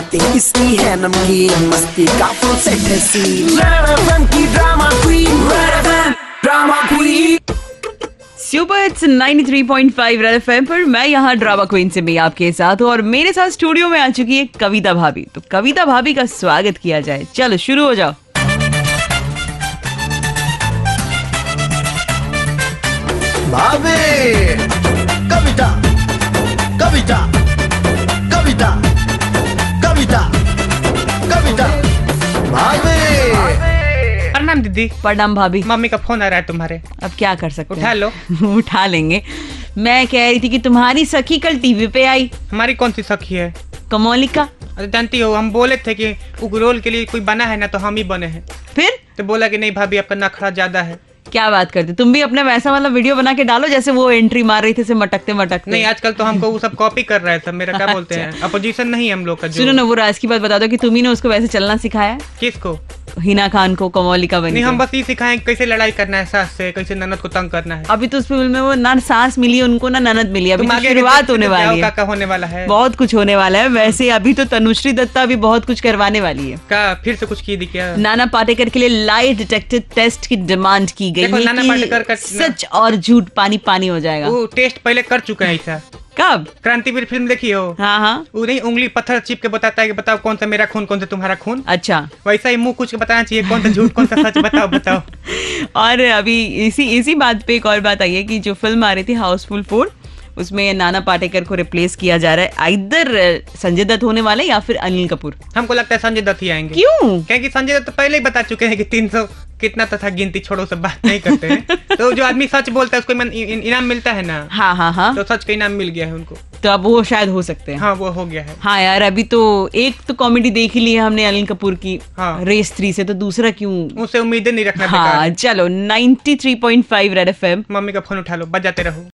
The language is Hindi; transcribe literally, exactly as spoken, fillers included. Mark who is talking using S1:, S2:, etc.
S1: बातें इसकी है नमकीन, मस्ती का फुल सेट है सीन। रेड एफएम की drama queen, red FM drama queen.
S2: Super hits ninety three point five red FM पर मैं यहाँ ड्रामा क्वीन से मैं आपके साथ हूँ और मेरे साथ स्टूडियो में आ चुकी है कविता भाभी। तो कविता भाभी का स्वागत किया जाए। चलो शुरू हो जाओ।
S3: भाभी कविता कविता कविता कविता कविता भाभी।
S4: प्रणाम दीदी।
S2: प्रणाम भाभी।
S4: मम्मी का फोन आ रहा है तुम्हारे।
S2: अब क्या कर सकते हैं,
S4: उठा लो।
S2: उठा लेंगे। मैं कह रही थी कि तुम्हारी सखी कल टीवी पे आई।
S4: हमारी कौन सी सखी है?
S2: कमोलिका।
S4: अरे जानती हो, हम बोले थे कि उग्रोल के लिए कोई बना है ना, तो हम ही बने हैं।
S2: फिर
S4: तो बोला कि नहीं भाभी, आपका नखरा ज्यादा है।
S2: क्या बात करते, तुम भी अपने वैसा वाला वीडियो बना के डालो जैसे वो एंट्री मार रही थी से मटकते मटकते।
S4: नहीं, आजकल तो हमको वो सब कॉपी कर रहा है सब। मेरा क्या बोलते हैं, अपोजिशन नहीं है हम लोग का।
S2: सुनो ना, वो राज की बात बता दो कि तुम ही ने उसको वैसे चलना सिखाया।
S4: किसको?
S2: हिना खान को कमोलिका बनी।
S4: नहीं, हम बस ये सिखाएं कैसे लड़ाई करना है सास से, कैसे ननद को तंग करना है।
S2: अभी तो उस फिल्म में वो ना सास मिली उनको ना ननद मिली। अभी तो शुरुआत होने वाली है,
S4: का होने वाला है,
S2: बहुत कुछ होने वाला है। वैसे अभी तो तनुश्री दत्ता भी बहुत कुछ करवाने वाली है।
S4: का फिर से कुछ की दी क्या?
S2: नाना पाटेकर के लिए लाई डिटेक्टिव टेस्ट की डिमांड की गई है
S4: नाना
S2: कि
S4: पाटेकर का
S2: सच और झूठ पानी पानी हो जाएगा।
S4: वो टेस्ट पहले कर चुके हैं ऐसा।
S2: कब?
S4: क्रांतिवीर फिल्म देखी हो?
S2: हाँ हाँ।
S4: वो नहीं, उंगली पत्थर चिप के बताता है कि बताओ कौन सा मेरा खून, कौन सा तुम्हारा खून।
S2: अच्छा,
S4: वैसा ही मुंह कुछ के बताना चाहिए, कौन सा झूठ कौन सा सच, बताओ बताओ।
S2: और अभी इसी इसी बात पे एक और बात आई है कि जो फिल्म आ रही थी हाउसफुल फोर, उसमें नाना पाटेकर को रिप्लेस किया जा रहा है। आइदर संजय दत्त होने वाले या फिर अनिल कपूर।
S4: हमको लगता है संजय दत्त ही आएंगे।
S2: क्यों?
S4: क्योंकि संजय दत्त तो पहले ही बता चुके हैं कि तीन सौ कितना तथा गिनती छोड़ो, सब बात नहीं करते हैं। तो जो आदमी सच बोलता है उसको इनाम मिलता है ना।
S2: हाँ हाँ हाँ।
S4: तो सच का इनाम मिल गया है उनको।
S2: तो अब वो शायद हो सकते हैं।
S4: हाँ, वो हो गया है।
S2: हाँ यार, अभी तो एक तो कॉमेडी देख ही ली है हमने अनिल कपूर की,
S4: हाँ।
S2: रेस थ्री से, तो दूसरा क्यों?
S4: उनसे उम्मीदें नहीं रखना।
S2: हाँ, चलो ninety three point five red FM.
S4: Mummy का फोन उठा लो, बजाते रहो।